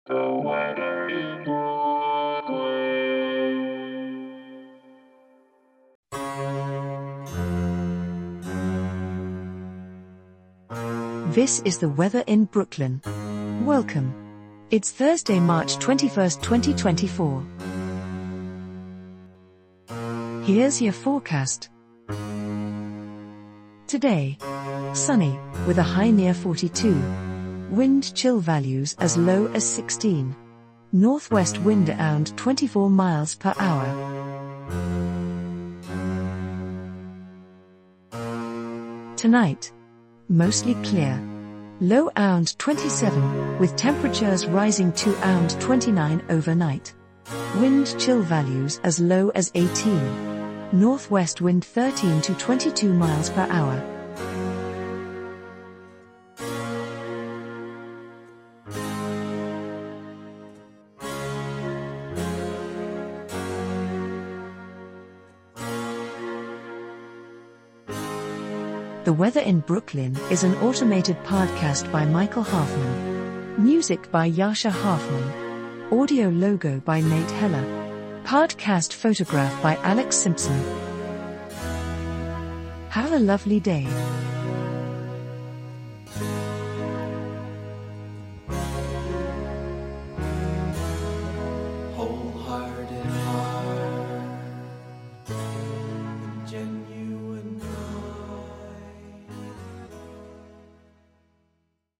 The weather in Brooklyn. This is the weather in Brooklyn. Welcome. It's Thursday, March 21st, 2024. Here's your forecast. Today, sunny, with a high near 42. Wind chill values as low as 16. Northwest wind around 24 miles per hour. Tonight, mostly clear. Low around 27, with temperatures rising to around 29 overnight. Wind chill values as low as 18. Northwest wind 13 to 22 miles per hour. The Weather in Brooklyn is an automated podcast by Michael Hoffman. Music by Yasha Hoffman. Audio logo by Nate Heller. Podcast photograph by Alex Simpson. Have a lovely day. Wholehearted.